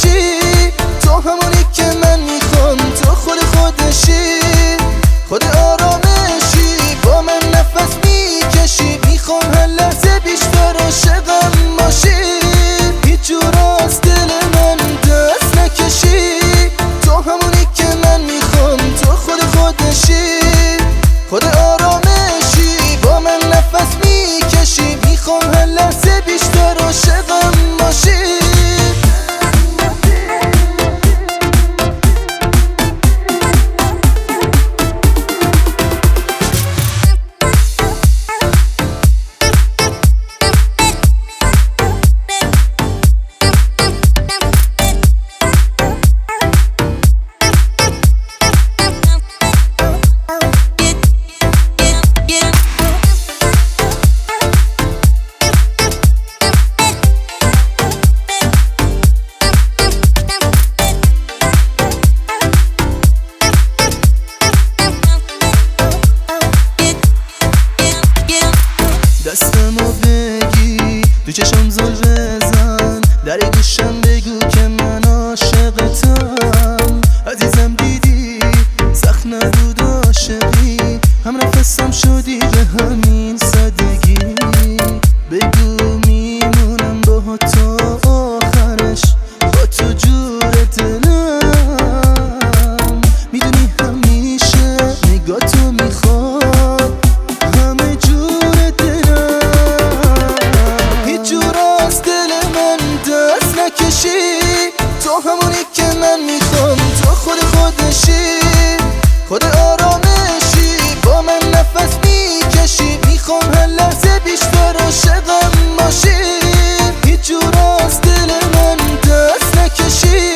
نکشی، تو همونی که من میخوام، تو خودشی، خود آرامشی، با من نفس میکشی، میخوام هر لحظه بیشتر عاشقم باشی، هیچ جور از دل من دست نکشی، تو همونی که من میخوام، تو خودشی، خود آرامشی، با من نفس میکشی، میخوام هر لحظه بیشتر عاشقم باشی. دستمو بگی تو چشم زل بزن، در گوشم بگو که من عاشقتم، عزیزم دیدی سخت نبود عاشقی، هم نفسم شدی به همین سادگی، بگو میمونم با تو آخرش، با تو جور دلم، میدونی همیشه نگاه تو میخواد همه جور دلم، هیچ جور از دل من دست نکشی، تو همونی که من میخوام، تو خودشی، خود آرامشی، با من نفس میکشی، میخوام هر لحظه بیشتر عاشقم باشی، هیچ جور از دل من دست نکشی،